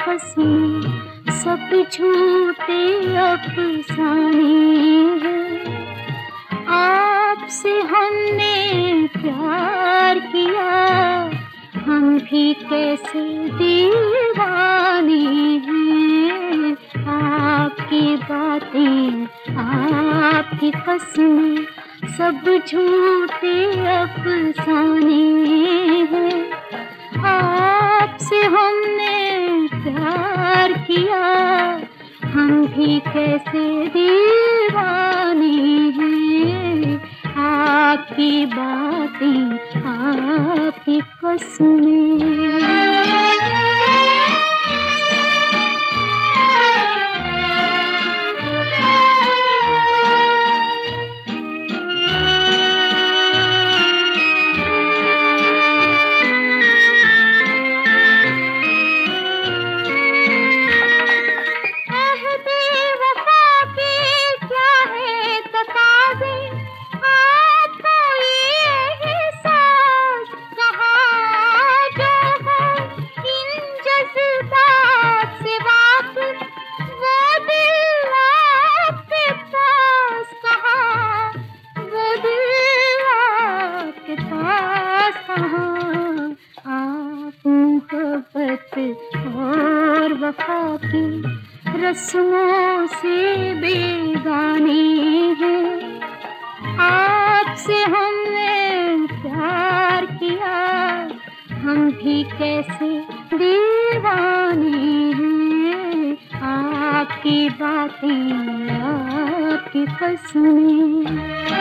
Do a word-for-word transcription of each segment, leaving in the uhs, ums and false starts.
कसमें सब झूठे अफसाने हैं। आपसे हमने प्यार किया, हम भी कैसे दीवाने हैं। आपकी बातें, आपकी कसमें सब झूठे अफसाने हैं। आपसे हमने प्यार किया, हम भी कैसे दीवाने हैं। आपकी बातें, आपकी कसमें। और वफा की रस्मों से बेगाने हैं। आपसे हमने प्यार किया, हम भी कैसे दीवाने हैं। आपकी बातें, आपकी कसमें।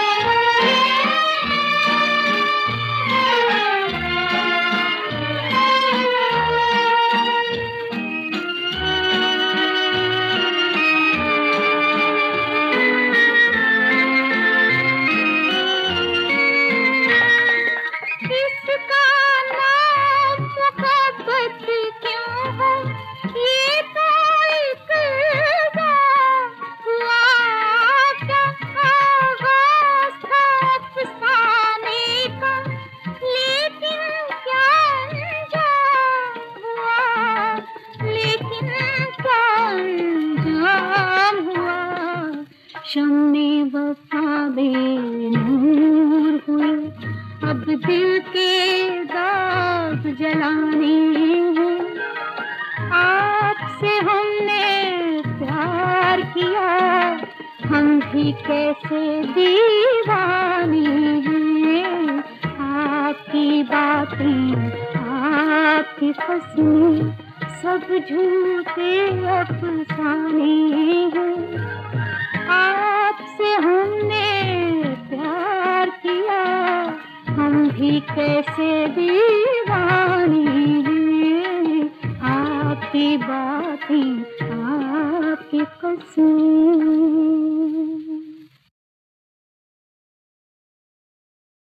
शम्मे वफा बेनूर हुए, अब दिल के दाग जलाने हैं। आपसे हमने प्यार किया, हम भी कैसे दीवाने हैं। आपकी बातें, आपकी कसमें सब झूठे अफसाने हैं। आपसे हमने प्यार किया, हम भी कैसे दीवाने हैं। आपकी बातें, आपकी कसमें।